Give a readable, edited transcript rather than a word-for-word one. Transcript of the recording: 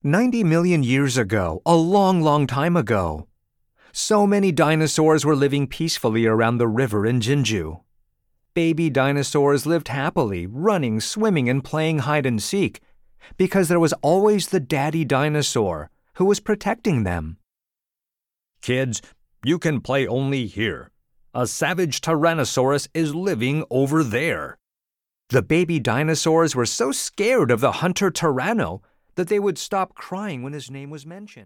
90 million years ago, a long, long time ago. So many dinosaurs were living peacefully around the river in Jinju. Baby dinosaurs lived happily, running, swimming, and playing hide and seek, because there was always the daddy dinosaur who was protecting them. Kids, you can play only here. A savage Tyrannosaurus is living over there. The baby dinosaurs were so scared of the hunter Tyranno that they would stop crying when his name was mentioned.